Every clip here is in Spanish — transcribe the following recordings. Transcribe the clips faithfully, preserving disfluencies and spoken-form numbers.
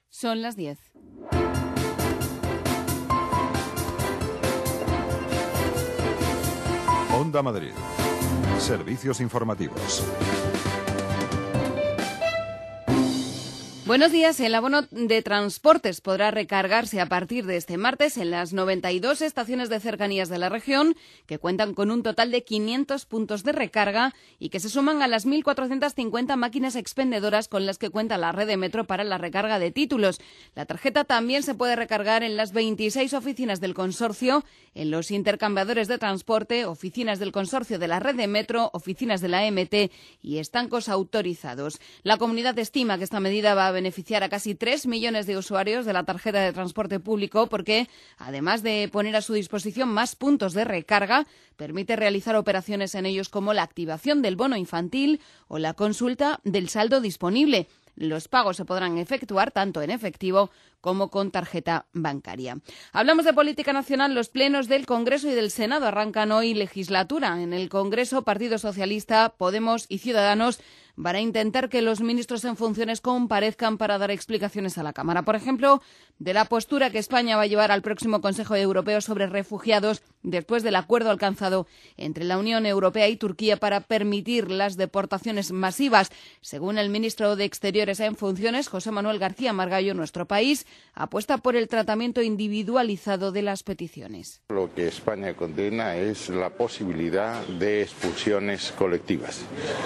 Son las diez. Onda Madrid. Servicios informativos. Buenos días. El abono de transportes podrá recargarse a partir de este martes en las noventa y dos estaciones de cercanías de la región, que cuentan con un total de quinientos puntos de recarga y que se suman a las mil cuatrocientas cincuenta máquinas expendedoras con las que cuenta la red de metro para la recarga de títulos. La tarjeta también se puede recargar en las veintiséis oficinas del consorcio, en los intercambiadores de transporte, oficinas del consorcio de la red de metro, oficinas de la E M T y estancos autorizados. La comunidad estima que esta medida va a beneficiar a casi tres millones de usuarios de la tarjeta de transporte público porque, además de poner a su disposición más puntos de recarga, permite realizar operaciones en ellos como la activación del bono infantil o la consulta del saldo disponible. Los pagos se podrán efectuar tanto en efectivo como con tarjeta bancaria. Hablamos de política nacional. Los plenos del Congreso y del Senado arrancan hoy legislatura. En el Congreso, Partido Socialista, Podemos y Ciudadanos van a intentar que los ministros en funciones comparezcan para dar explicaciones a la Cámara. Por ejemplo, de la postura que España va a llevar al próximo Consejo Europeo sobre refugiados después del acuerdo alcanzado entre la Unión Europea y Turquía para permitir las deportaciones masivas. Según el ministro de Exteriores en funciones, José Manuel García Margallo, nuestro país apuesta por el tratamiento individualizado de las peticiones. Lo que España condena es la posibilidad de expulsiones colectivas.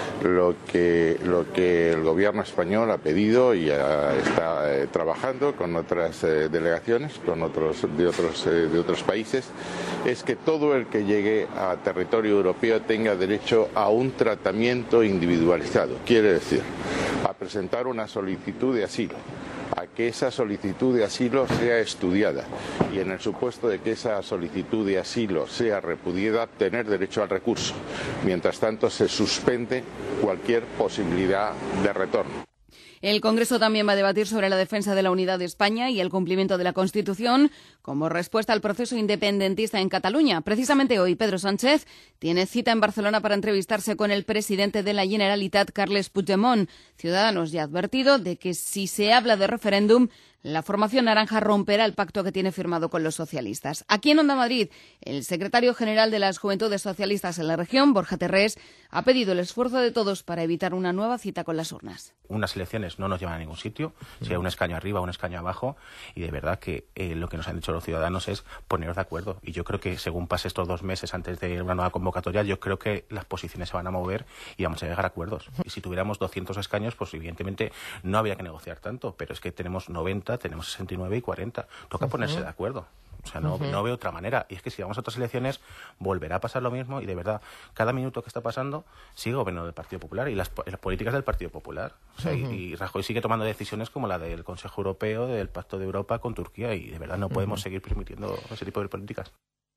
Lo que lo que el gobierno español ha pedido y ya está eh, trabajando con otras eh, delegaciones, con otros de otros eh, de otros países, es que todo el que llegue a territorio europeo tenga derecho a un tratamiento individualizado. Quiere decir, a presentar una solicitud de asilo, a que esa solicitud de asilo sea estudiada y en el supuesto de que esa solicitud de asilo sea repudiada, tener derecho al recurso. Mientras tanto, se suspende cualquier posibilidad de retorno. El Congreso también va a debatir sobre la defensa de la unidad de España y el cumplimiento de la Constitución como respuesta al proceso independentista en Cataluña. Precisamente hoy, Pedro Sánchez tiene cita en Barcelona para entrevistarse con el presidente de la Generalitat, Carles Puigdemont. Ciudadanos ya ha advertido de que si se habla de referéndum, la formación naranja romperá el pacto que tiene firmado con los socialistas. Aquí en Onda Madrid, el secretario general de las Juventudes Socialistas en la región, Borja Terrés, ha pedido el esfuerzo de todos para evitar una nueva cita con las urnas. Unas elecciones no nos llevan a ningún sitio, sea un escaño arriba o un escaño abajo, y de verdad que eh, lo que nos han dicho los ciudadanos es poneros de acuerdo. Y yo creo que según pase estos dos meses antes de una nueva convocatoria, yo creo que las posiciones se van a mover y vamos a llegar a acuerdos. Y si tuviéramos doscientos escaños, pues evidentemente no habría que negociar tanto, pero es que tenemos noventa, tenemos sesenta y nueve y cuarenta. Toca uh-huh. ponerse de acuerdo. O sea, no, uh-huh. no veo otra manera. Y es que si vamos a otras elecciones, volverá a pasar lo mismo. Y de verdad, cada minuto que está pasando, sigue gobernando del Partido Popular y las, las políticas del Partido Popular. O sea, uh-huh. y, y Rajoy sigue tomando decisiones como la del Consejo Europeo, del Pacto de Europa con Turquía. Y de verdad no podemos uh-huh. seguir permitiendo ese tipo de políticas.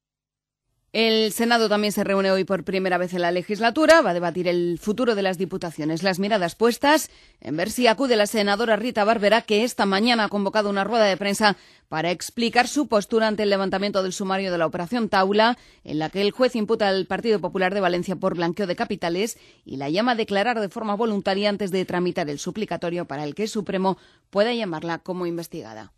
El Senado también se reúne hoy por primera vez en la legislatura. Va a debatir el futuro de las diputaciones. Las miradas puestas en ver si acude la senadora Rita Barberá, que esta mañana ha convocado una rueda de prensa para explicar su postura ante el levantamiento del sumario de la Operación Taula, en la que el juez imputa al Partido Popular de Valencia por blanqueo de capitales y la llama a declarar de forma voluntaria antes de tramitar el suplicatorio para el que el Supremo pueda llamarla como investigada.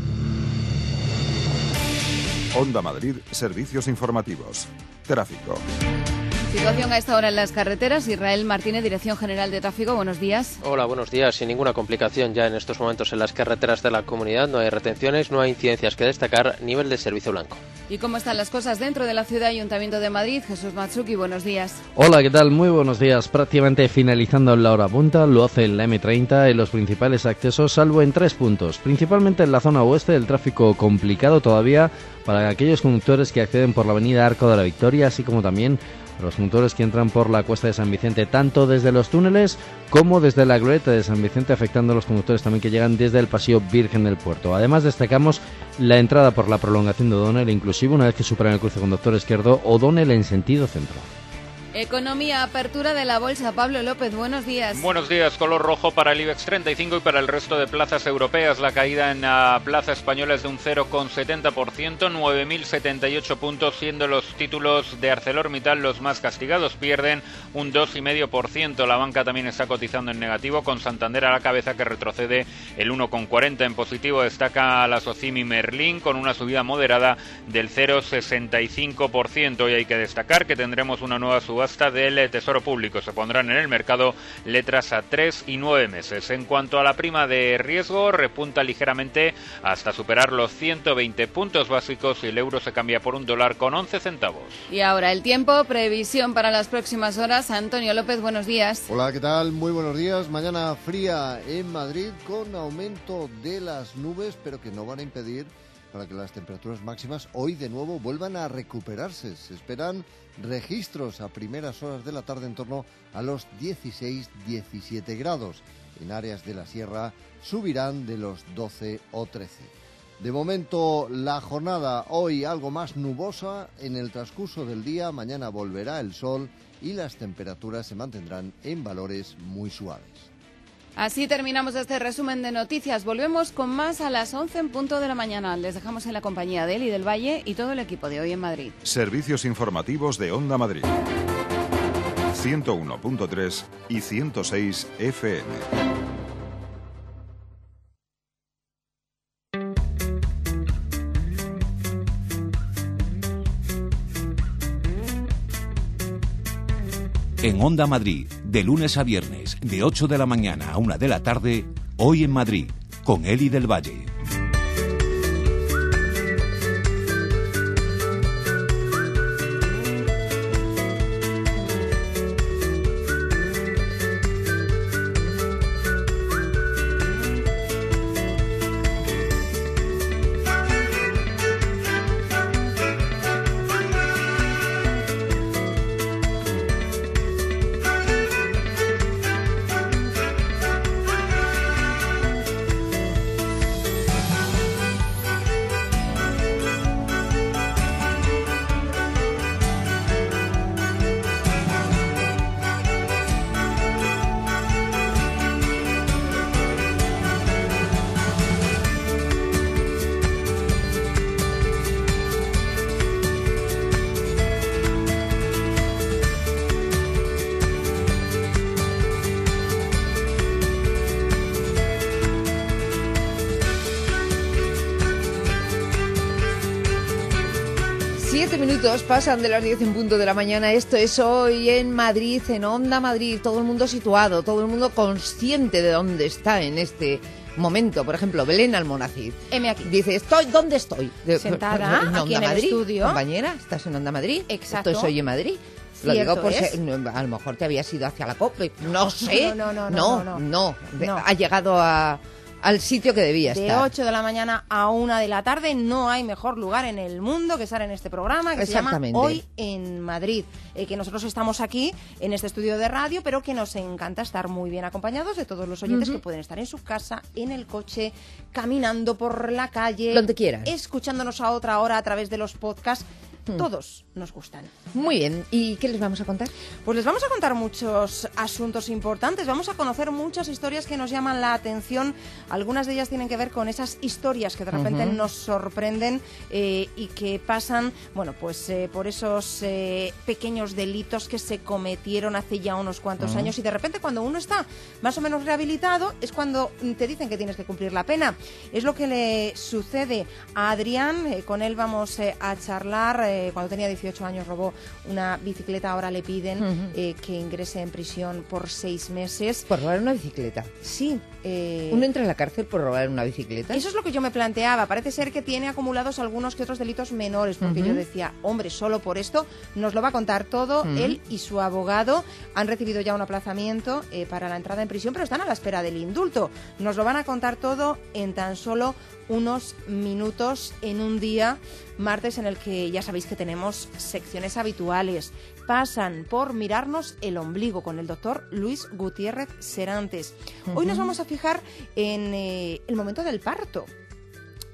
Onda Madrid, servicios informativos. Tráfico. Situación a esta hora en las carreteras. Israel Martínez, Dirección General de Tráfico, buenos días. Hola, buenos días. Sin ninguna complicación ya en estos momentos en las carreteras de la comunidad. No hay retenciones, no hay incidencias que destacar. Nivel de servicio blanco. ¿Y cómo están las cosas dentro de la Ciudad Ayuntamiento de Madrid? Jesús Matsuki, buenos días. Hola, ¿qué tal? Muy buenos días. Prácticamente finalizando la hora punta, lo hace en la eme treinta en los principales accesos, salvo en tres puntos. Principalmente en la zona oeste, el tráfico complicado todavía para aquellos conductores que acceden por la avenida Arco de la Victoria, así como también los conductores que entran por la Cuesta de San Vicente, tanto desde los túneles como desde la glorieta de San Vicente, afectando a los conductores también que llegan desde el Paseo Virgen del Puerto. Además, destacamos la entrada por la prolongación de O'Donnell, inclusive una vez que superan el cruce conductor izquierdo, O'Donnell en sentido centro. Economía, apertura de la bolsa. Pablo López, buenos días. Buenos días, color rojo para el IBEX treinta y cinco y para el resto de plazas europeas. La caída en la plaza española es de un cero coma setenta por ciento, nueve mil setenta y ocho puntos, siendo los títulos de ArcelorMittal los más castigados, pierden un dos coma cinco por ciento. La banca también está cotizando en negativo, con Santander a la cabeza, que retrocede el uno coma cuarenta. En positivo destaca la Socimi Merlin con una subida moderada del cero coma sesenta y cinco por ciento. Hoy hay que destacar que tendremos una nueva subasta del Tesoro Público. Se pondrán en el mercado letras a tres y nueve meses. En cuanto a la prima de riesgo, repunta ligeramente hasta superar los ciento veinte puntos básicos y el euro se cambia por un dólar con once centavos. Y ahora el tiempo, previsión para las próximas horas. Antonio López, buenos días. Hola, ¿qué tal? Muy buenos días. Mañana fría en Madrid con aumento de las nubes, pero que no van a impedir para que las temperaturas máximas hoy de nuevo vuelvan a recuperarse. Se esperan registros a primeras horas de la tarde en torno a los dieciséis diecisiete grados. En áreas de la sierra subirán de los doce o trece. De momento la jornada hoy algo más nubosa. En el transcurso del día mañana volverá el sol y las temperaturas se mantendrán en valores muy suaves. Así terminamos este resumen de noticias. Volvemos con más a las once en punto de la mañana. Les dejamos en la compañía de Eli del Valle y todo el equipo de Hoy en Madrid. Servicios informativos de Onda Madrid. ciento uno punto tres y ciento seis F M. En Onda Madrid, de lunes a viernes, de ocho de la mañana a una de la tarde, Hoy en Madrid, con Eli del Valle. Minutos pasan de las diez en punto de la mañana. Esto es Hoy en Madrid, en Onda Madrid. Todo el mundo situado, todo el mundo consciente de dónde está en este momento. Por ejemplo, Belén Almonacid. Heme aquí. Dice, estoy, ¿dónde estoy? Sentada en Onda aquí en Madrid, el estudio. Compañera, ¿estás en Onda Madrid? Exacto. Esto es Hoy en Madrid. Lo Cierto digo por es. si, no, a lo mejor te habías ido hacia la COPE. No sé. No, no, no, no, no, no, no, no. no. Ha llegado a, al sitio que debía De estar. ocho de la mañana a una de la tarde no hay mejor lugar en el mundo que estar en este programa que se llama Hoy en Madrid. Eh, que nosotros estamos aquí en este estudio de radio, pero que nos encanta estar muy bien acompañados de todos los oyentes uh-huh. que pueden estar en su casa, en el coche, caminando por la calle, donde quieran, escuchándonos a otra hora a través de los podcasts. Todos nos gustan. Muy bien. ¿Y qué les vamos a contar? Pues les vamos a contar muchos asuntos importantes. Vamos a conocer muchas historias que nos llaman la atención. Algunas de ellas tienen que ver con esas historias que de repente uh-huh. nos sorprenden eh, y que pasan, bueno, pues eh, por esos eh, pequeños delitos que se cometieron hace ya unos cuantos uh-huh. años, y de repente cuando uno está más o menos rehabilitado es cuando te dicen que tienes que cumplir la pena. Es lo que le sucede a Adrián. Eh, con él vamos eh, a charlar. Eh, cuando tenía dieciocho años robó una bicicleta, ahora le piden uh-huh. eh, que ingrese en prisión por seis meses. ¿Por robar una bicicleta? Sí. Eh... ¿Uno entra en la cárcel por robar una bicicleta? Eso es lo que yo me planteaba. Parece ser que tiene acumulados algunos que otros delitos menores, porque uh-huh. yo decía, hombre, solo por esto nos lo va a contar todo. Uh-huh. Él y su abogado han recibido ya un aplazamiento eh, para la entrada en prisión, pero están a la espera del indulto. Nos lo van a contar todo en tan solo unos minutos, en un día martes en el que ya sabéis que tenemos secciones habituales. Pasan por mirarnos el ombligo con el doctor Luis Gutiérrez Serantes. Uh-huh. Hoy nos vamos a fijar en eh, el momento del parto.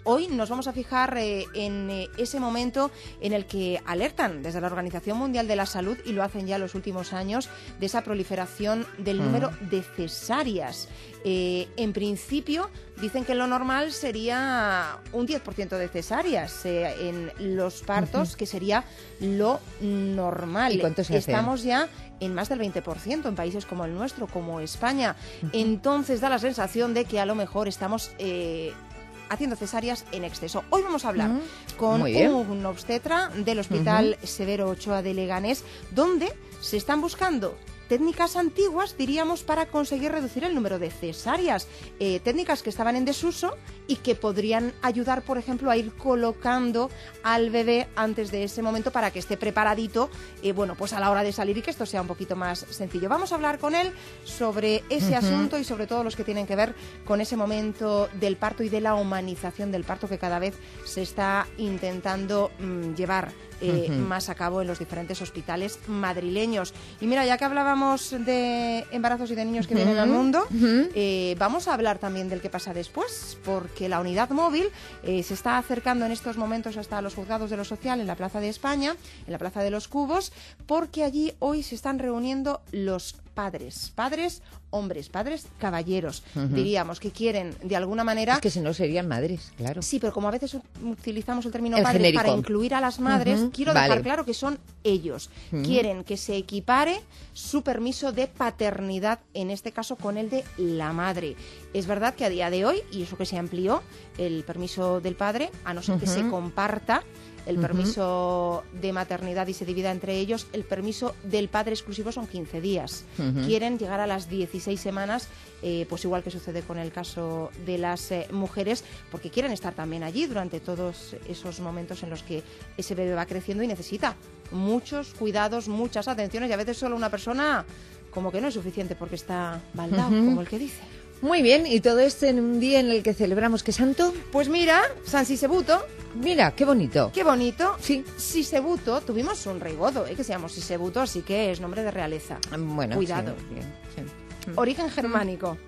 hoy nos vamos a fijar eh, en eh, ese momento en el que alertan desde la Organización Mundial de la Salud, y lo hacen ya los últimos años, de esa proliferación del número mm. de cesáreas. Eh, en principio, dicen que lo normal sería un diez por ciento de cesáreas eh, en los partos, uh-huh. que sería lo normal. ¿Y cuánto se hace? Estamos ya en más del veinte por ciento en países como el nuestro, como España. Uh-huh. Entonces da la sensación de que a lo mejor estamos eh, haciendo cesáreas en exceso. Hoy vamos a hablar uh-huh. con un obstetra del Hospital uh-huh. Severo Ochoa de Leganés, donde se están buscando técnicas antiguas, diríamos, para conseguir reducir el número de cesáreas. Eh, técnicas que estaban en desuso y que podrían ayudar, por ejemplo, a ir colocando al bebé antes de ese momento para que esté preparadito, eh, bueno, pues a la hora de salir y que esto sea un poquito más sencillo. Vamos a hablar con él sobre ese uh-huh. asunto y sobre todo los que tienen que ver con ese momento del parto y de la humanización del parto que cada vez se está intentando mmm, llevar Eh, uh-huh. más a cabo en los diferentes hospitales madrileños. Y mira, ya que hablábamos de embarazos y de niños que uh-huh. vienen al mundo, uh-huh. eh, vamos a hablar también del que pasa después, porque la unidad móvil eh, se está acercando en estos momentos hasta los juzgados de lo social en la Plaza de España, en la Plaza de los Cubos, porque allí hoy se están reuniendo los padres, padres, hombres, padres, caballeros, uh-huh. diríamos, que quieren de alguna manera... Es que si no serían madres, claro. Sí, pero como a veces utilizamos el término el padres genérico. Para incluir a las madres, uh-huh. quiero vale. dejar claro que son ellos. Uh-huh. Quieren que se equipare su permiso de paternidad, en este caso con el de la madre. Es verdad que a día de hoy, y eso que se amplió, el permiso del padre, a no ser uh-huh. que se comparta el permiso uh-huh. de maternidad y se divida entre ellos, el permiso del padre exclusivo son quince días. Uh-huh. Quieren llegar a las dieciséis semanas, eh, pues igual que sucede con el caso de las eh, mujeres, porque quieren estar también allí durante todos esos momentos en los que ese bebé va creciendo y necesita muchos cuidados, muchas atenciones, y a veces solo una persona como que no es suficiente porque está baldao, uh-huh. como el que dice. Muy bien, ¿y todo esto en un día en el que celebramos qué santo? Pues mira, San Sisebuto. Mira, qué bonito. Qué bonito. Sí. Sisebuto, tuvimos un rey godo, ¿eh? que se llamó Sisebuto, así que es nombre de realeza. Bueno, cuidado. Sí, bien, sí. Origen germánico.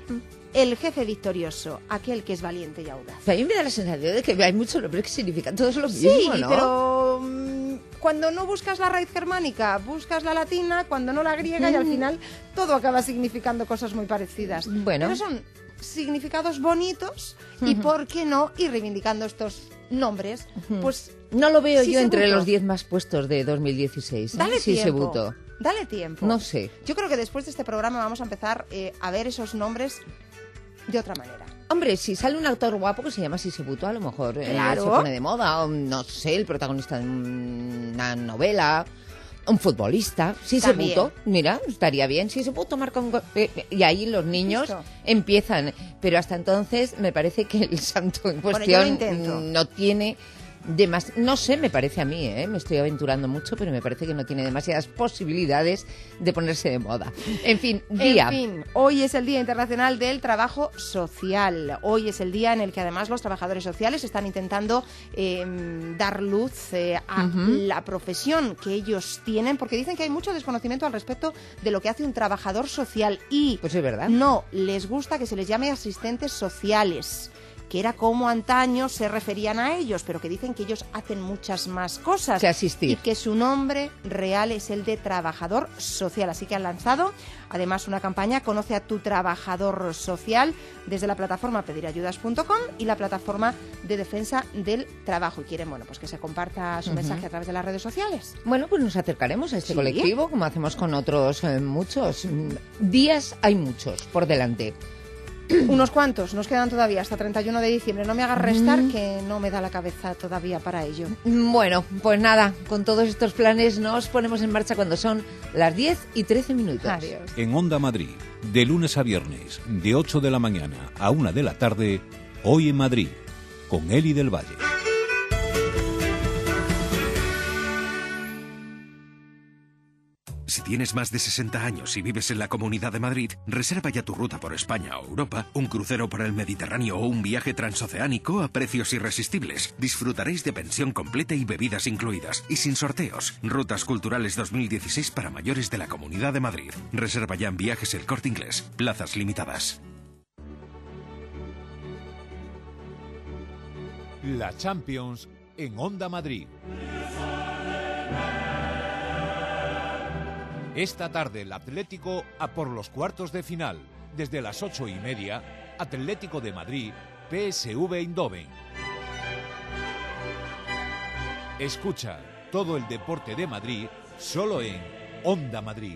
El jefe victorioso, aquel que es valiente y audaz. Pero a mí me da la sensación de que hay muchos nombres que significan todos lo mismo, sí, ¿no? pero mmm, cuando no buscas la raíz germánica, buscas la latina, cuando no la griega, mm. y al final todo acaba significando cosas muy parecidas. Bueno. Pero son significados bonitos y, uh-huh. ¿por qué no? Ir reivindicando estos nombres, uh-huh. pues... No lo veo sí yo entre buto. los diez más puestos de dos mil dieciséis. ¿eh? Dale sí, tiempo. Buto. Dale tiempo. No sé. Yo creo que después de este programa vamos a empezar eh, a ver esos nombres de otra manera. Hombre, si sale un actor guapo que se llama Sisebuto, a lo mejor claro. eh, se pone de moda, o no sé, el protagonista de una novela, un futbolista, Sisebuto, mira, estaría bien, Sisebuto marca un gol, eh, y ahí los niños ¿Listo? Empiezan, pero hasta entonces me parece que el santo en cuestión bueno, no tiene... Demas- no sé, me parece a mí, ¿eh? me estoy aventurando mucho, pero me parece que no tiene demasiadas posibilidades de ponerse de moda. En fin, día. En fin, hoy es el Día Internacional del Trabajo Social. Hoy es el día en el que además los trabajadores sociales están intentando eh, dar luz eh, a uh-huh. la profesión que ellos tienen, porque dicen que hay mucho desconocimiento al respecto de lo que hace un trabajador social y pues es verdad. No les gusta que se les llame asistentes sociales, que era como antaño se referían a ellos, pero que dicen que ellos hacen muchas más cosas. Que asistir. Y que su nombre real es el de trabajador social. Así que han lanzado, además, una campaña, Conoce a tu trabajador social, desde la plataforma pedir ayudas punto com y la plataforma de defensa del trabajo. Y quieren, bueno, pues que se comparta su uh-huh. mensaje a través de las redes sociales. Bueno, pues nos acercaremos a este ¿Sí? colectivo, como hacemos con otros eh, muchos. Días hay muchos por delante. Unos cuantos, nos quedan todavía hasta treinta y uno de diciembre. No me hagas restar, mm. que no me da la cabeza todavía para ello. Bueno, pues nada, con todos estos planes nos ponemos en marcha cuando son las diez y trece minutos. Adiós. En Onda Madrid, de lunes a viernes, de ocho de la mañana a una de la tarde, Hoy en Madrid, con Eli del Valle. Si tienes más de sesenta años y vives en la Comunidad de Madrid, reserva ya tu ruta por España o Europa, un crucero por el Mediterráneo o un viaje transoceánico a precios irresistibles. Disfrutaréis de pensión completa y bebidas incluidas, y sin sorteos. Rutas Culturales dos mil dieciséis para mayores de la Comunidad de Madrid. Reserva ya en Viajes El Corte Inglés. Plazas limitadas. La Champions en Onda Madrid. Esta tarde el Atlético a por los cuartos de final. Desde las ocho y media, Atlético de Madrid, P S V Eindhoven. Escucha todo el deporte de Madrid solo en Onda Madrid.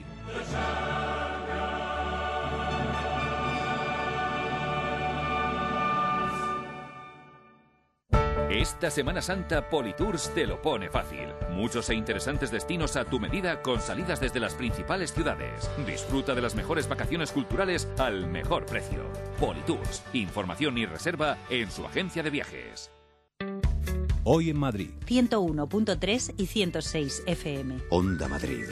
Esta Semana Santa Politours te lo pone fácil. Muchos e interesantes destinos a tu medida con salidas desde las principales ciudades. Disfruta de las mejores vacaciones culturales al mejor precio. Politours. Información y reserva en su agencia de viajes. Hoy en Madrid. ciento uno punto tres y ciento seis F M. Onda Madrid.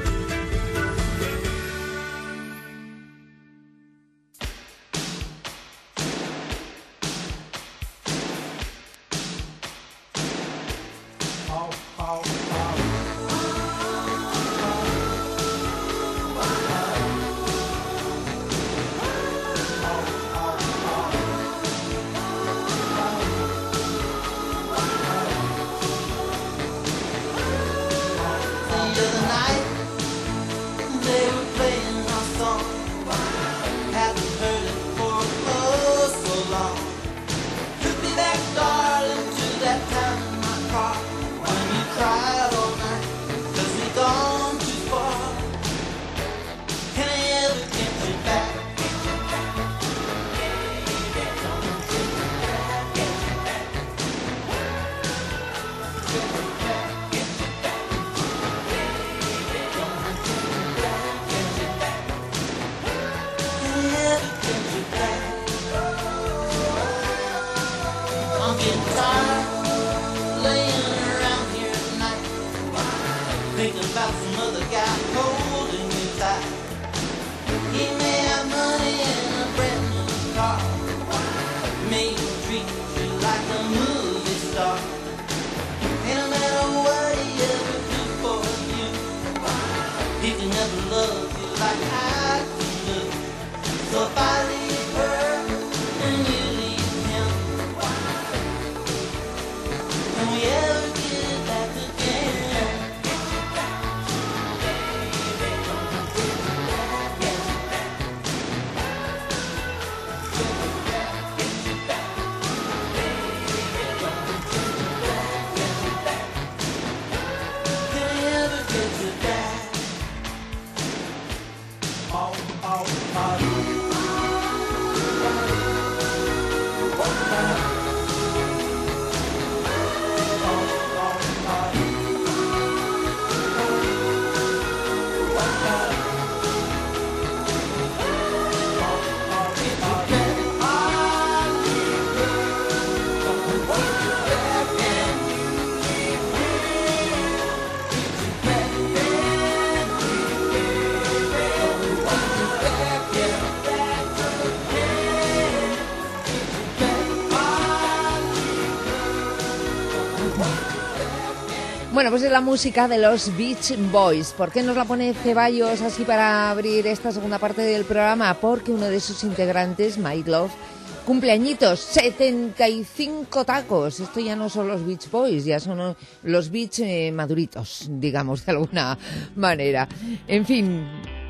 Bueno, pues es la música de los Beach Boys. ¿Por qué nos la pone Ceballos así para abrir esta segunda parte del programa? Porque uno de sus integrantes, Mike Love, cumple añitos, setenta y cinco tacos. Esto ya no son los Beach Boys, ya son los Beach eh, maduritos, digamos, de alguna manera. En fin,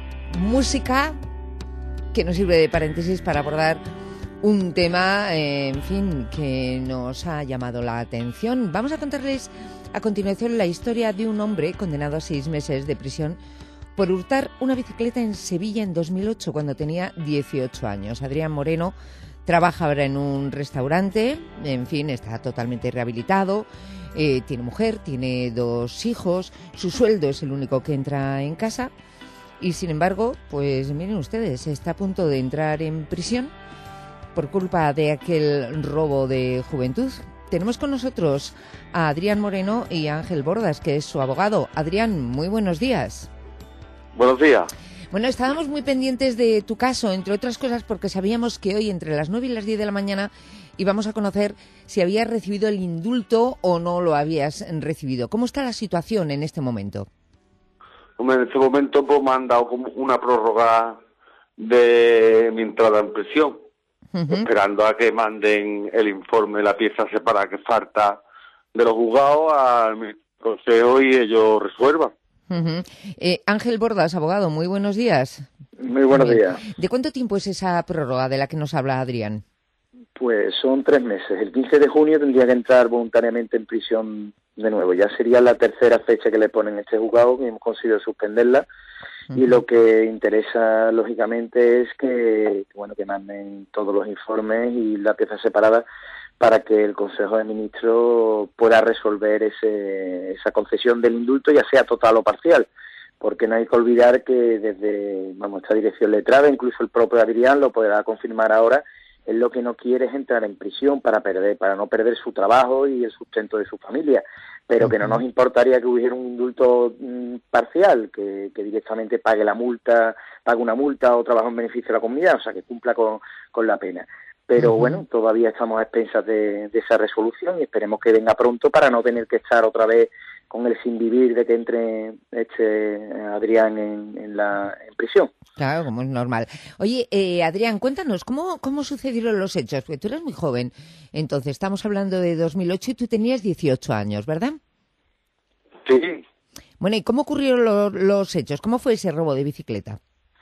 música que nos sirve de paréntesis para abordar un tema, eh, en fin, que nos ha llamado la atención. Vamos a contarles a continuación la historia de un hombre condenado a seis meses de prisión por hurtar una bicicleta en Sevilla en dos mil ocho, cuando tenía dieciocho años. Adrián Moreno trabaja ahora en un restaurante, en fin, está totalmente rehabilitado, eh, tiene mujer, tiene dos hijos, su sueldo es el único que entra en casa y, sin embargo, pues miren ustedes, está a punto de entrar en prisión por culpa de aquel robo de juventud. Tenemos con nosotros a Adrián Moreno y a Ángel Bordas, que es su abogado. Adrián, muy buenos días. Buenos días. Bueno, estábamos muy pendientes de tu caso, entre otras cosas porque sabíamos que hoy entre las nueve y las diez de la mañana íbamos a conocer si habías recibido el indulto o no lo habías recibido. ¿Cómo está la situación en este momento? Hombre, en este momento pues, me han dado como una prórroga de mi entrada en prisión. uh-huh. esperando a que manden el informe, la pieza separada que falta de los juzgados al Consejo y ellos resuelvan. Uh-huh. Eh, Ángel Bordas, abogado, muy buenos días. Muy buenos días. ¿De cuánto tiempo es esa prórroga de la que nos habla Adrián? Pues son tres meses. El quince de junio tendría que entrar voluntariamente en prisión de nuevo. Ya sería la tercera fecha que le ponen este juzgado, que hemos conseguido suspenderla. Uh-huh. Y lo que interesa, lógicamente, es que, bueno, que manden todos los informes y la pieza separada para que el Consejo de Ministros pueda resolver ese, esa concesión del indulto, ya sea total o parcial. Porque no hay que olvidar que desde, vamos, esta dirección letrada, incluso el propio Adrián lo podrá confirmar ahora, él lo que no quiere es entrar en prisión para perder, para no perder su trabajo y el sustento de su familia, pero que no nos importaría que hubiera un indulto mm, parcial, que, que directamente pague la multa, pague una multa o trabajo en beneficio de la comunidad, o sea, que cumpla con, con la pena. Pero uh-huh. bueno, todavía estamos a expensas de, de esa resolución y esperemos que venga pronto para no tener que estar otra vez con el sin vivir de que entre este Adrián en, en la en prisión. Claro, como es normal. Oye, eh, Adrián, cuéntanos, ¿cómo, ¿cómo sucedieron los hechos? Porque tú eres muy joven, entonces estamos hablando de dos mil ocho y tú tenías dieciocho años, ¿verdad? Sí. Bueno, ¿y cómo ocurrieron lo, los hechos? ¿Cómo fue ese robo de bicicleta?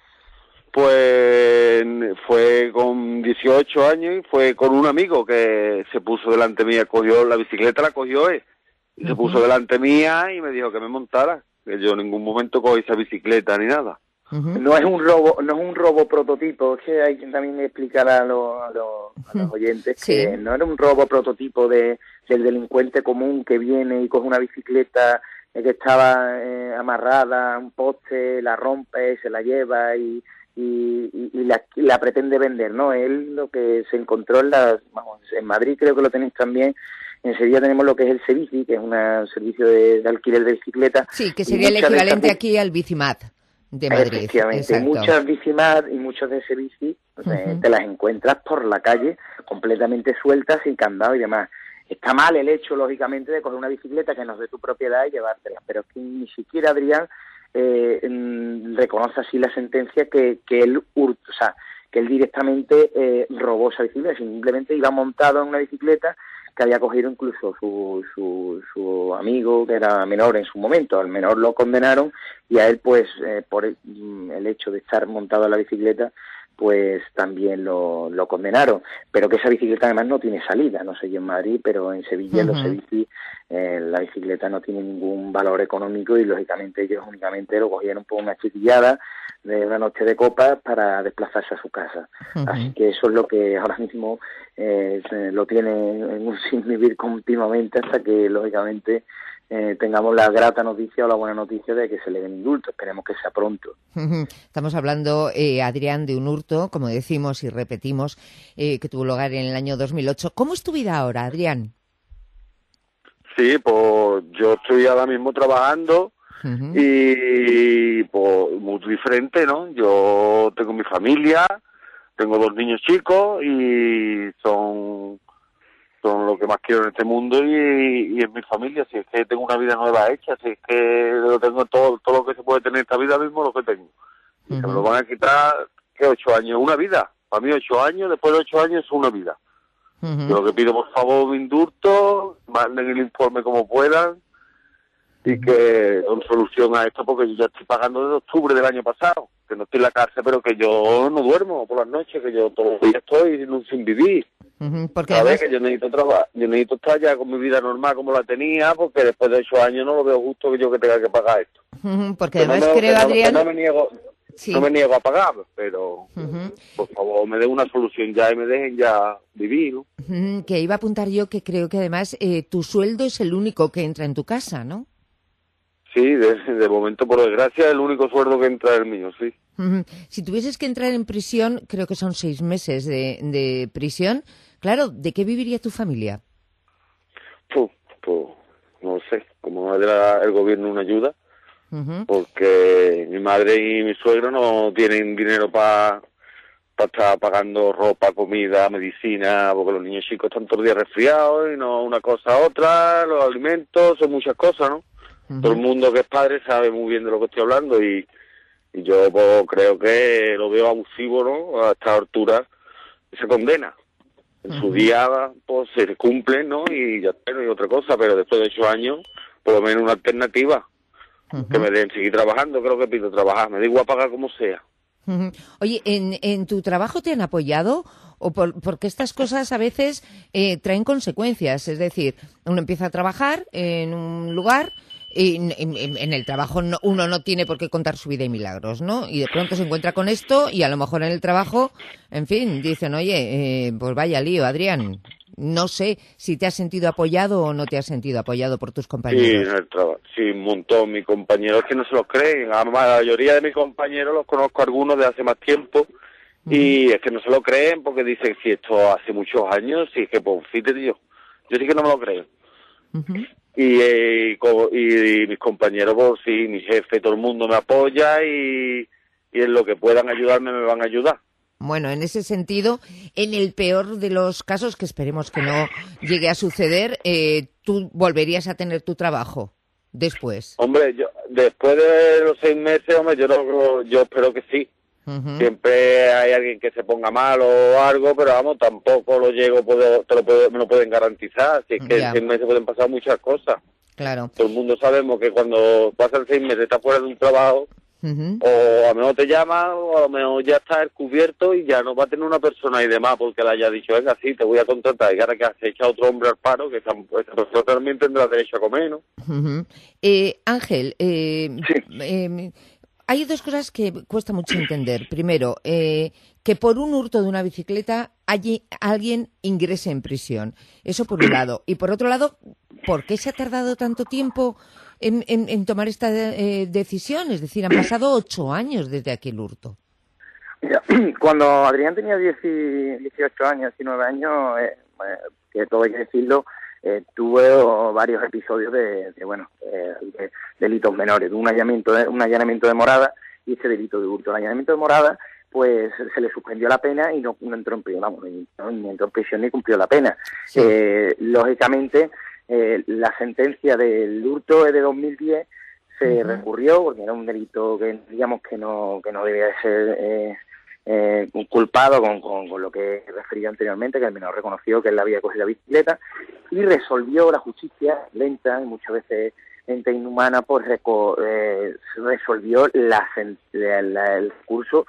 Pues fue con dieciocho años y fue con un amigo que se puso delante mía, cogió la bicicleta, la cogió él, y uh-huh. se puso delante mía y me dijo que me montara, que yo en ningún momento cogí esa bicicleta ni nada. Uh-huh. No es un robo, no es un robo prototipo, es que hay que también explicar a, lo, a, lo, a los oyentes sí. que no era un robo prototipo de del delincuente común que viene y coge una bicicleta eh, que estaba eh, amarrada a un poste, la rompe, se la lleva y y, y, y, la, y la pretende vender, ¿no? Él lo que se encontró en la, vamos, en Madrid creo que lo tenéis también. En Sevilla tenemos lo que es el Cebici, que es un servicio de, de alquiler de bicicleta. Sí, que sería el equivalente estas... aquí al Bicimat de Madrid. Efectivamente, exacto. Muchas Bicimat y muchos de Cebici uh-huh. te las encuentras por la calle completamente sueltas, sin candado y demás. Está mal el hecho, lógicamente, de coger una bicicleta que no es de tu propiedad y llevártela, pero es que ni siquiera Adrián eh, reconoce así la sentencia que, que él, o sea, que él directamente eh, robó esa bicicleta, simplemente iba montado en una bicicleta que había cogido incluso su, su, su amigo, que era menor en su momento. Al menor lo condenaron y a él, pues, eh, por el, el hecho de estar montado en la bicicleta, pues también lo, lo condenaron. Pero que esa bicicleta además no tiene salida, no sé yo en Madrid, pero en Sevilla, uh-huh. los Cebici, eh, la bicicleta no tiene ningún valor económico y lógicamente ellos únicamente lo cogieron por una chiquillada de una noche de copas para desplazarse a su casa. Uh-huh. Así que eso es lo que ahora mismo eh, lo tiene en un sin vivir continuamente hasta que lógicamente Eh, tengamos la grata noticia o la buena noticia de que se le den indulto. Esperemos que sea pronto. Estamos hablando, eh, Adrián, de un hurto, como decimos y repetimos, eh, que tuvo lugar en el año dos mil ocho. ¿Cómo es tu vida ahora, Adrián? Sí, pues yo estoy ahora mismo trabajando uh-huh. y pues muy diferente, ¿no? Yo tengo mi familia, tengo dos niños chicos y son... son lo que más quiero en este mundo y, y en mi familia, si es que tengo una vida nueva hecha, si es que lo tengo todo todo lo que se puede tener en esta vida mismo, lo que tengo. Y uh-huh. se me lo van a quitar, ¿qué? Ocho años, una vida. Para mí ocho años, después de ocho años es una vida. Uh-huh. Yo lo que pido, por favor, un indulto, manden el informe como puedan y que den solución a esto, porque yo ya estoy pagando desde octubre del año pasado, que no estoy en la cárcel, pero que yo no duermo por las noches, que yo todos los días estoy sin vivir. Uh-huh, porque ¿Sabes? además... Que yo necesito trabajar, yo necesito estar ya con mi vida normal como la tenía, porque después de ocho años no lo veo justo que yo que tenga que pagar esto. Uh-huh, porque que además no me, creo, que Adrián... No, no, me niego, sí. no me niego a pagar, pero uh-huh. por favor me den una solución ya y me dejen ya vivir, ¿no? Uh-huh, que iba a apuntar yo que creo que además eh, tu sueldo es el único que entra en tu casa, ¿no? Sí, de, de momento, por desgracia, el único sueldo que entra es el mío, sí. Uh-huh. Si tuvieses que entrar en prisión, creo que son seis meses de, de prisión, claro, ¿de qué viviría tu familia? Pues, pues no sé, como era el gobierno una ayuda, uh-huh. porque mi madre y mi suegro no tienen dinero para pa estar pagando ropa, comida, medicina, porque los niños chicos están todos los días resfriados y no una cosa a otra, los alimentos, son muchas cosas, ¿no? Uh-huh. Todo el mundo que es padre sabe muy bien de lo que estoy hablando y, y yo pues, creo que lo veo abusivo, ¿no? A esta altura esa condena. En uh-huh. su día, pues se cumple, ¿no? Y ya está, no hay otra cosa, pero después de ocho años, por lo menos una alternativa. Uh-huh. Que me den seguir trabajando, creo que pido trabajar, me da igual pagar como sea. Uh-huh. Oye, ¿en, ¿en tu trabajo te han apoyado? O por, porque estas cosas a veces eh, traen consecuencias, es decir, uno empieza a trabajar en un lugar y en, en, en el trabajo no, uno no tiene por qué contar su vida y milagros, ¿no? Y de pronto se encuentra con esto y a lo mejor en el trabajo, en fin, dicen, oye, eh, pues vaya lío, Adrián. No sé si te has sentido apoyado o no te has sentido apoyado por tus compañeros. Sí, en el trabajo, sí, un montón. Mis compañeros que no se los creen. La mayoría de mis compañeros los conozco algunos de hace más tiempo. Y es que no se lo creen porque dicen, si esto hace muchos años, si es que, pues, fíjate yo, yo sí que no me lo creo. Uh-huh. y, eh, y, y, y mis compañeros, pues sí, mi jefe, todo el mundo me apoya y, y en lo que puedan ayudarme me van a ayudar. Bueno, en ese sentido, en el peor de los casos, que esperemos que no llegue a suceder, eh, ¿tú volverías a tener tu trabajo después? Hombre, yo después de los seis meses, hombre, yo, no, yo espero que sí. Uh-huh. Siempre hay alguien que se ponga mal o algo, pero vamos, tampoco lo llego, puedo, te lo puedo, me lo pueden garantizar. Si es que yeah. en seis meses pueden pasar muchas cosas. Claro. Todo el mundo sabemos que cuando pasan seis meses estás fuera de un trabajo, uh-huh. o a lo mejor te llama, o a lo mejor ya está descubierto y ya no va a tener una persona y demás porque le haya dicho, venga, sí, te voy a contratar. Y ahora que has echado otro hombre al paro, que esa, esa persona también tendrá derecho a comer, ¿no? Uh-huh. eh, Ángel, eh, sí. eh, hay dos cosas que cuesta mucho entender. Primero, eh, que por un hurto de una bicicleta allí alguien ingrese en prisión. Eso por un lado. Y por otro lado, ¿por qué se ha tardado tanto tiempo en, en, en tomar esta eh, decisión? Es decir, han pasado ocho años desde aquel hurto. Mira, cuando Adrián tenía dieciocho años, diecinueve años, eh, eh, que todo hay que decirlo, Eh, tuve oh, varios episodios de, de bueno, eh, de delitos menores, de un allanamiento de, un allanamiento de morada y ese delito de hurto. El allanamiento de morada, pues se le suspendió la pena y no, no entró en prisión, vamos, ni, no, ni entró en prisión ni cumplió la pena. Sí. Eh, lógicamente, eh, la sentencia del hurto es de dos mil diez, se uh-huh. recurrió porque era un delito que digamos que no que no debía de ser eh, Eh, culpado con, con, con lo que he referido anteriormente, que el menor reconoció que él había cogido la bicicleta y resolvió la justicia lenta y muchas veces lenta e inhumana, pues reco, eh, resolvió la, la, la, el recurso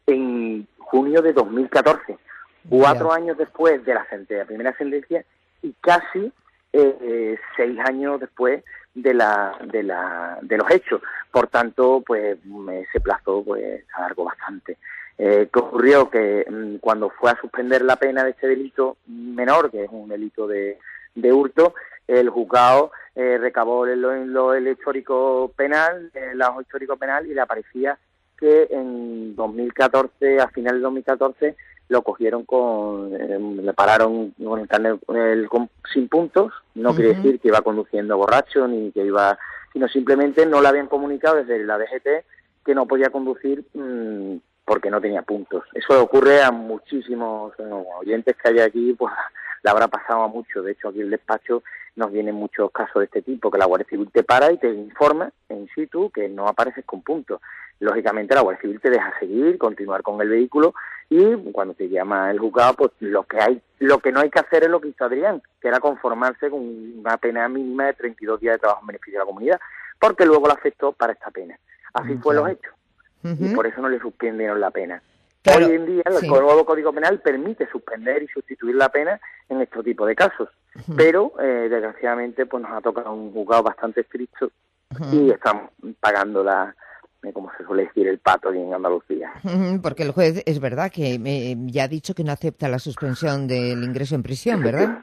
en junio de dos mil catorce, cuatro yeah. años después de la, de la primera sentencia y casi eh, seis años después de la de la de los hechos. Por tanto, pues ese plazo pues alargó bastante. Eh, que ocurrió que mmm, cuando fue a suspender la pena de este delito menor, que es un delito de, de hurto, el juzgado eh, recabó el, el, el histórico penal, el ajo histórico penal, y le aparecía que en dos mil catorce, a final de dos mil catorce, lo cogieron con, eh, le pararon con el carnet el, con, sin puntos, no uh-huh. quiere decir que iba conduciendo borracho, ni que iba, sino simplemente no le habían comunicado desde la D G T que no podía conducir mmm, porque no tenía puntos. Eso ocurre a muchísimos bueno, oyentes que hay aquí, pues le habrá pasado a muchos. De hecho, aquí en el despacho nos vienen muchos casos de este tipo, que la Guardia Civil te para y te informa in situ que no apareces con puntos. Lógicamente la Guardia Civil te deja seguir, continuar con el vehículo y cuando te llama el juzgado, pues lo que hay, lo que no hay que hacer es lo que hizo Adrián, que era conformarse con una pena mínima de treinta y dos días de trabajo en beneficio de la comunidad, porque luego lo afectó para esta pena. Así fue los hechos. Uh-huh. Y por eso no le suspendieron la pena. Claro, hoy en día el sí. nuevo Código Penal permite suspender y sustituir la pena en este tipo de casos, uh-huh. pero eh, desgraciadamente pues nos ha tocado un juzgado bastante estricto uh-huh. y estamos pagando la, eh, como se suele decir, el pato aquí en Andalucía. Uh-huh, porque el juez es verdad que eh, ya ha dicho que no acepta la suspensión del ingreso en prisión, ¿verdad?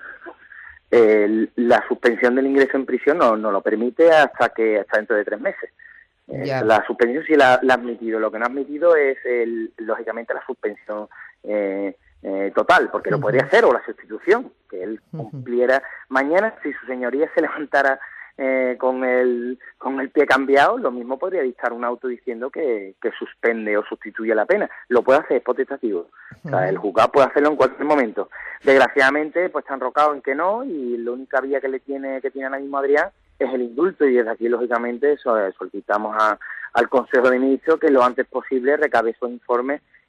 eh, la suspensión del ingreso en prisión no, no lo permite hasta que hasta dentro de tres meses. Eh, la suspensión sí la, la ha admitido. Lo que no ha admitido es, el, lógicamente, la suspensión eh, eh, total, porque uh-huh. lo podría hacer, o la sustitución, que él cumpliera. Uh-huh. Mañana, si su señoría se levantara eh, con el con el pie cambiado, lo mismo podría dictar un auto diciendo que, que suspende o sustituye la pena. Lo puede hacer, es potestativo. Uh-huh. O sea, el juzgado puede hacerlo en cualquier momento. Desgraciadamente, pues está enrocado en que no, y la única vía que le tiene que tiene ahora mismo Adrián es el indulto, y desde aquí, lógicamente, solicitamos a, al Consejo de Ministros que lo antes posible recabe esos informes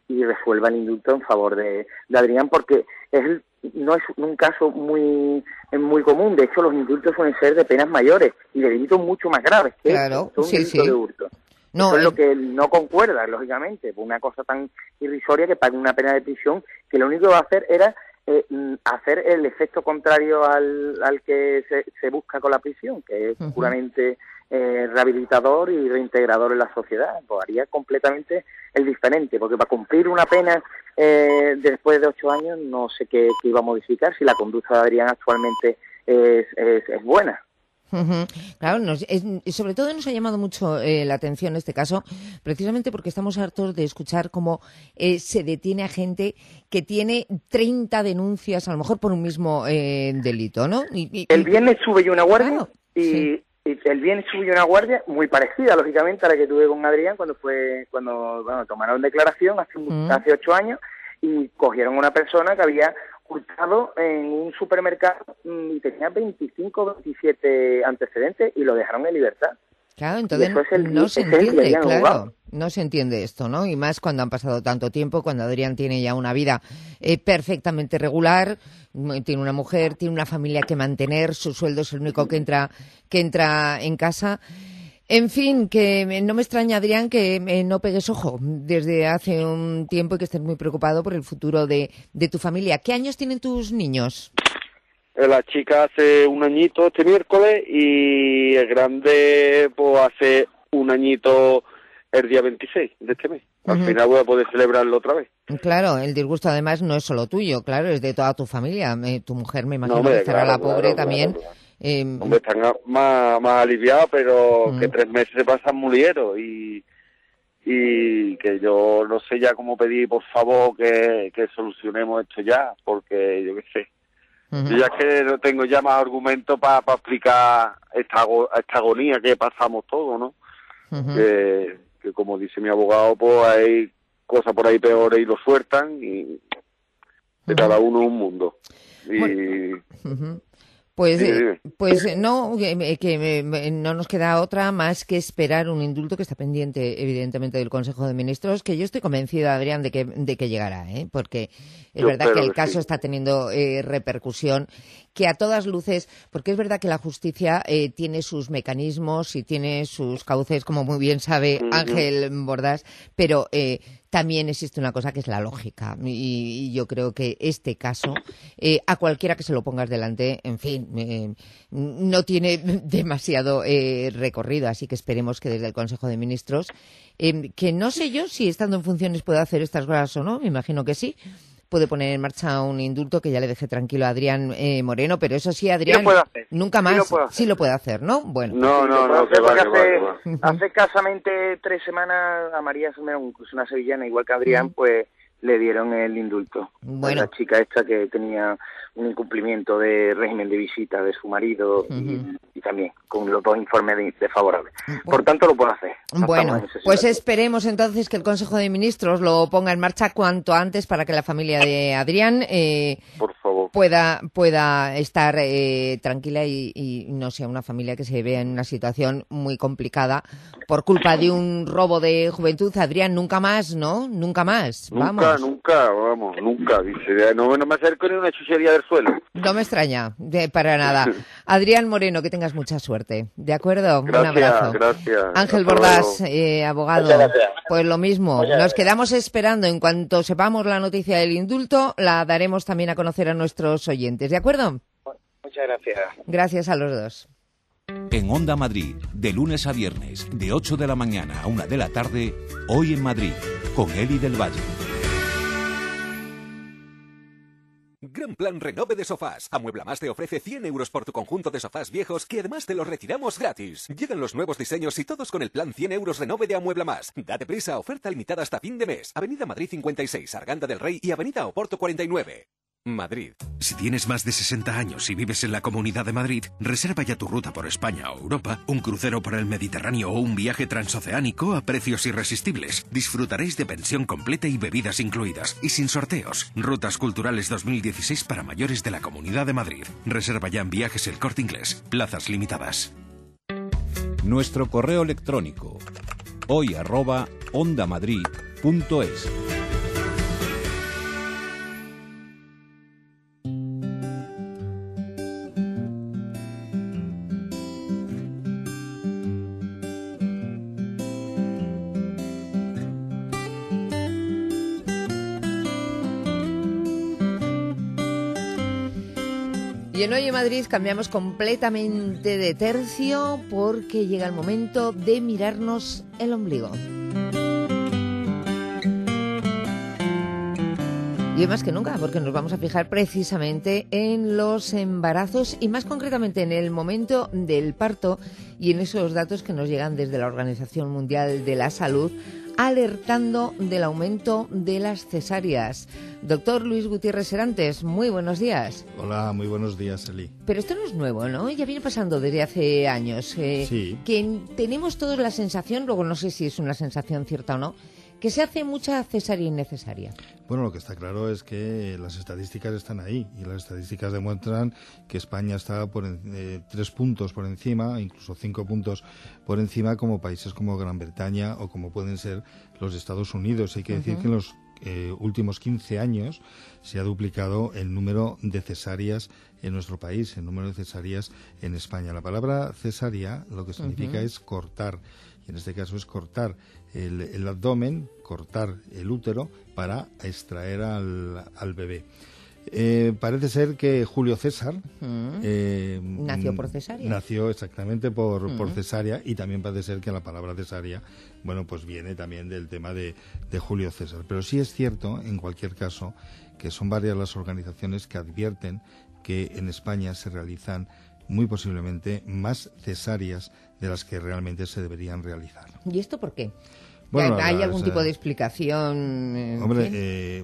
y resuelva el indulto en favor de, de Adrián, porque es el, no es un caso muy muy común. De hecho, los indultos suelen ser de penas mayores y de delitos mucho más graves que claro, un sí, delito sí. de hurto. No, Eso es eh... lo que no concuerda, lógicamente, por una cosa tan irrisoria que pague una pena de prisión, que lo único que va a hacer era eh, hacer el efecto contrario al, al que se, se busca con la prisión, que es uh-huh. puramente eh, rehabilitador y reintegrador en la sociedad. Pues haría completamente el diferente, porque para cumplir una pena eh, después de ocho años no sé qué, qué iba a modificar si la conducta de Adrián actualmente es, es, es buena. Uh-huh. Claro, nos, es, sobre todo nos ha llamado mucho eh, la atención este caso, precisamente porque estamos hartos de escuchar cómo eh, se detiene a gente que tiene treinta denuncias, a lo mejor por un mismo eh, delito, ¿no? Y, y, el viernes sube yo una guardia claro, y, sí. y el viernes sube yo una guardia muy parecida, lógicamente, a la que tuve con Adrián cuando fue cuando bueno, tomaron declaración hace, uh-huh. hace ocho años y cogieron a una persona que había hurtado en un supermercado y tenía veinticinco o veintisiete antecedentes y lo dejaron en libertad. Claro, entonces el, no se entiende, claro, no se entiende esto, ¿no? Y más cuando han pasado tanto tiempo, cuando Adrián tiene ya una vida eh, perfectamente regular, tiene una mujer, tiene una familia que mantener, su sueldo es el único que entra, que entra en casa. En fin, que no me extraña, Adrián, que no pegues ojo desde hace un tiempo y que estés muy preocupado por el futuro de, de tu familia. ¿Qué años tienen tus niños? La chica hace un añito este miércoles y el grande pues hace un añito el día veintiséis de este mes. Al uh-huh. final voy a poder celebrarlo otra vez. Claro, el disgusto además no es solo tuyo, claro, es de toda tu familia. Eh, tu mujer, me imagino, no, que estará claro, la pobre claro, también. Claro, claro. Eh, Hombre, están más, más aliviados, pero uh-huh. que tres meses se pasan muy lieros y, y que yo no sé ya cómo pedir, por favor, que, que solucionemos esto ya, porque yo qué sé. Uh-huh. Yo ya es que no tengo ya más argumentos para pa explicar esta, esta agonía que pasamos todos, ¿no? Uh-huh. Que, que como dice mi abogado, pues hay cosas por ahí peores y lo sueltan y de uh-huh. cada uno un mundo. Y... Bueno. Uh-huh. Pues, sí, eh, pues no, que, que no nos queda otra más que esperar un indulto que está pendiente, evidentemente, del Consejo de Ministros, que yo estoy convencida, Adrián, de que, de que llegará, ¿eh? Porque es yo verdad que el caso sí. está teniendo eh, repercusión, que a todas luces, porque es verdad que la justicia eh, tiene sus mecanismos y tiene sus cauces, como muy bien sabe uh-huh. Ángel Bordás, pero eh, también existe una cosa que es la lógica y, y yo creo que este caso, eh, a cualquiera que se lo pongas delante, en fin, eh, no tiene demasiado eh, recorrido, así que esperemos que desde el Consejo de Ministros, eh, que no sé yo si estando en funciones puede hacer estas cosas o no, me imagino que sí, puede poner en marcha un indulto que ya le deje tranquilo a Adrián eh, Moreno, pero eso sí, Adrián, sí nunca más sí lo, sí lo puede hacer, ¿no? Bueno. No, no, no, que va, que va, que va. Hace, hace escasamente tres semanas a María Salmerón, una sevillana, igual que Adrián, mm. pues le dieron el indulto. Bueno. La chica esta que tenía un incumplimiento de régimen de visita de su marido uh-huh. y, y también con los dos informes de, de favorables. Bueno. Por tanto, lo puede hacer. No bueno, pues esperemos entonces que el Consejo de Ministros lo ponga en marcha cuanto antes para que la familia de Adrián eh, por favor. pueda pueda estar eh, tranquila y, y no sea una familia que se vea en una situación muy complicada por culpa de un robo de juventud. Adrián, nunca más, ¿no? Nunca más. Nunca, vamos. nunca, vamos, nunca. Dice, no, no me acerco ni una chuchería del suelo. No me extraña, de, para nada. Adrián Moreno, que tengas mucha suerte. ¿De acuerdo? Gracias, un abrazo. Gracias. Ángel Bordás, eh, abogado. Pues lo mismo. Muchas Nos gracias. Quedamos esperando. En cuanto sepamos la noticia del indulto, la daremos también a conocer a nuestros oyentes. ¿De acuerdo? Muchas gracias. Gracias a los dos. En Onda Madrid, de lunes a viernes, de ocho de la mañana a una de la tarde, Hoy en Madrid, con Eli del Valle. Gran plan renove de sofás. Amuebla Más te ofrece cien euros por tu conjunto de sofás viejos que además te los retiramos gratis. Llegan los nuevos diseños y todos con el plan cien euros renove de Amuebla Más. Date prisa, oferta limitada hasta fin de mes. Avenida Madrid cincuenta y seis, Arganda del Rey y Avenida Oporto cuarenta y nueve. Madrid. Si tienes más de sesenta años y vives en la Comunidad de Madrid, reserva ya tu ruta por España o Europa, un crucero por el Mediterráneo o un viaje transoceánico a precios irresistibles. Disfrutaréis de pensión completa y bebidas incluidas y sin sorteos. Rutas Culturales dos mil dieciséis para mayores de la Comunidad de Madrid. Reserva ya en Viajes El Corte Inglés. Plazas limitadas. Nuestro correo electrónico hoy arroba ondamadrid punto es. Y en Hoy en Madrid cambiamos completamente de tercio porque llega el momento de mirarnos el ombligo. Y hoy más que nunca, porque nos vamos a fijar precisamente en los embarazos y más concretamente en el momento del parto y en esos datos que nos llegan desde la Organización Mundial de la Salud, alertando del aumento de las cesáreas. Doctor Luis Gutiérrez Serantes, muy buenos días. Hola, muy buenos días, Eli. Pero esto no es nuevo, ¿no? Ya viene pasando desde hace años. Eh, sí. Que tenemos todos la sensación, luego no sé si es una sensación cierta o no, que se hace mucha cesárea innecesaria. Bueno, lo que está claro es que las estadísticas están ahí y las estadísticas demuestran que España está por en, eh, tres puntos por encima, incluso cinco puntos por encima, como países como Gran Bretaña o como pueden ser los Estados Unidos. Hay que uh-huh. decir que en los eh, últimos quince años se ha duplicado el número de cesáreas en nuestro país, el número de cesáreas en España. La palabra cesárea lo que significa uh-huh. es cortar. Y en este caso es cortar el, el abdomen, cortar el útero para extraer al, al bebé. Eh, parece ser que Julio César uh-huh. eh, nació por cesárea. Nació exactamente por, uh-huh. por cesárea, y también parece ser que la palabra cesárea, bueno, pues viene también del tema de, de Julio César. Pero sí es cierto, en cualquier caso, que son varias las organizaciones que advierten que en España se realizan muy posiblemente más cesáreas de las que realmente se deberían realizar. ¿Y esto por qué? Bueno, ¿Hay la, algún o sea, tipo de explicación? Eh, hombre, eh,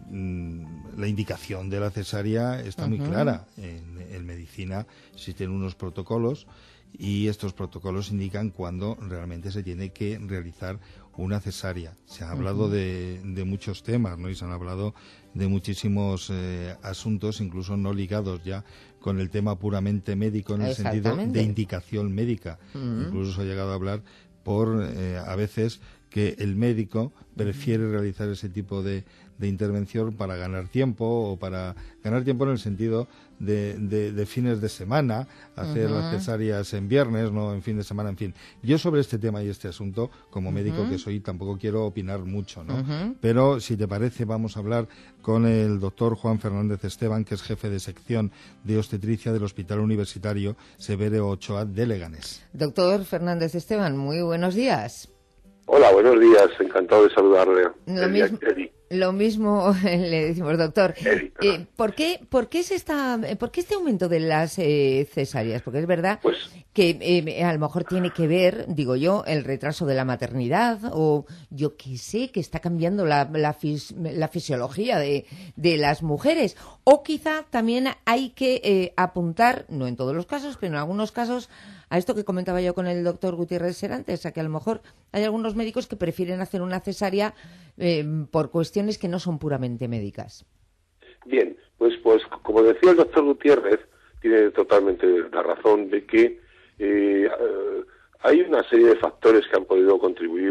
la indicación de la cesárea está uh-huh. muy clara. En, en medicina existen unos protocolos y estos protocolos indican cuándo realmente se tiene que realizar una cesárea. Se ha hablado uh-huh. de, de muchos temas, ¿no? Y se han hablado de muchísimos eh, asuntos, incluso no ligados ya con el tema puramente médico, en el sentido de indicación médica. Uh-huh. Incluso se ha llegado a hablar por, eh, a veces, que el médico prefiere realizar ese tipo de, de intervención para ganar tiempo, o para ganar tiempo en el sentido de, de, de fines de semana, hacer uh-huh. las cesáreas en viernes, no en fin de semana, en fin. Yo sobre este tema y este asunto, como uh-huh. médico que soy, tampoco quiero opinar mucho, ¿no? Uh-huh. Pero, si te parece, vamos a hablar con el doctor Juan Fernández Esteban, que es jefe de sección de obstetricia del Hospital Universitario Severo Ochoa de Leganés. Doctor Fernández Esteban, muy buenos días. Hola, buenos días, encantado de saludarle. Lo mismo, lo mismo le decimos, doctor. Eddie, eh, ¿por qué, por qué se está, por qué este aumento de las eh, cesáreas? Porque es verdad pues, que eh, a lo mejor tiene que ver, digo yo, el retraso de la maternidad, o yo qué sé, que está cambiando la, la, fis, la fisiología de, de las mujeres. O quizá también hay que eh, apuntar, no en todos los casos, pero en algunos casos, a esto que comentaba yo con el doctor Gutiérrez Serantes, a que a lo mejor hay algunos médicos que prefieren hacer una cesárea eh, por cuestiones que no son puramente médicas. Bien, pues, pues como decía el doctor Gutiérrez, tiene totalmente la razón de que eh, hay una serie de factores que han podido contribuir